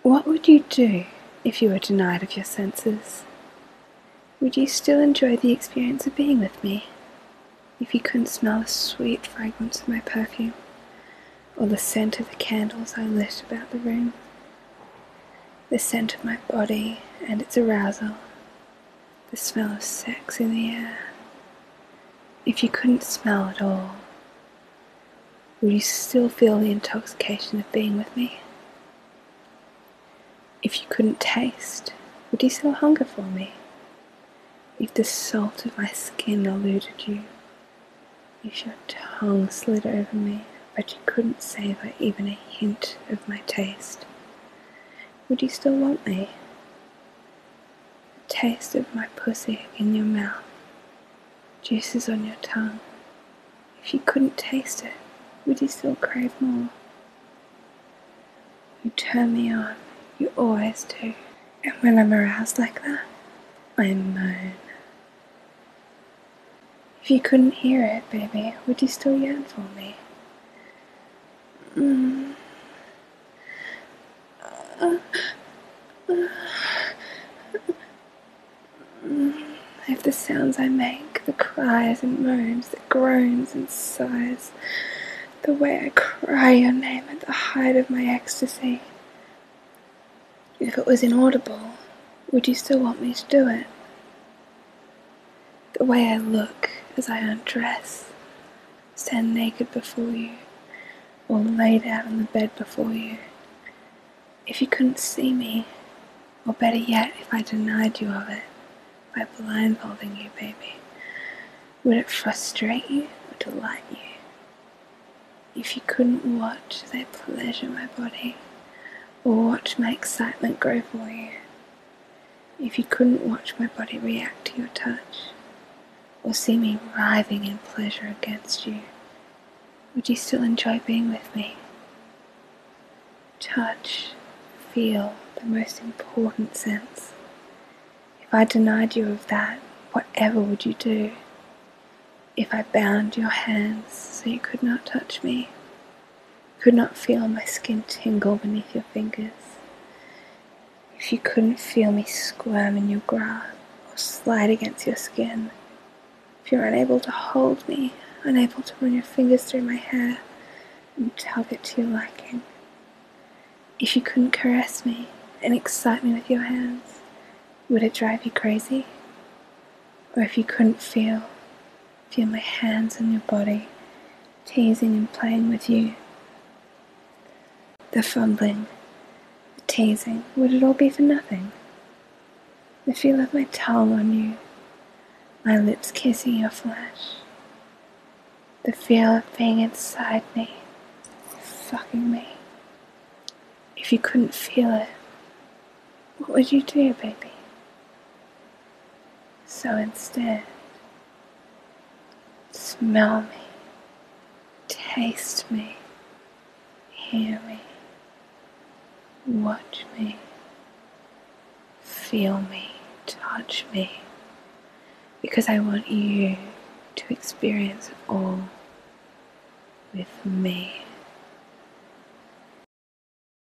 What would you do if you were denied of your senses? Would you still enjoy the experience of being with me? If you couldn't smell the sweet fragrance of my perfume, or the scent of the candles I lit about the room, the scent of my body and its arousal, the smell of sex in the air. If you couldn't smell at all, would you still feel the intoxication of being with me? If you couldn't taste, would you still hunger for me? If the salt of my skin eluded you, if your tongue slid over me, but you couldn't savor even a hint of my taste, would you still want me? The taste of my pussy in your mouth, juices on your tongue. If you couldn't taste it, would you still crave more? You turn me on, you always do. And when I'm aroused like that, I moan. If you couldn't hear it, baby, would you still yearn for me? If the sounds I make, the cries and moans, the groans and sighs, the way I cry your name at the height of my ecstasy, if it was inaudible, would you still want me to do it? The way I look as I undress, stand naked before you, or laid out on the bed before you, if you couldn't see me, or better yet, if I denied you of it, by blindfolding you, baby, would it frustrate you or delight you? If you couldn't watch as I pleasure my body, or watch my excitement grow for you, if you couldn't watch my body react to your touch, or see me writhing in pleasure against you, would you still enjoy being with me? Touch, feel, the most important sense. If I denied you of that, whatever would you do? If I bound your hands so you could not touch me, could not feel my skin tingle beneath your fingers, if you couldn't feel me squirm in your grasp or slide against your skin, if you're unable to hold me, unable to run your fingers through my hair and tug it to your liking, if you couldn't caress me and excite me with your hands, would it drive you crazy? Or if you couldn't feel my hands on your body, teasing and playing with you, the fumbling, the teasing, would it all be for nothing? The feel of my tongue on you, my lips kissing your flesh, the feel of being inside me, fucking me. If you couldn't feel it, what would you do, baby? So instead, smell me, taste me, hear me, watch me, feel me, touch me, because I want you to experience it all with me.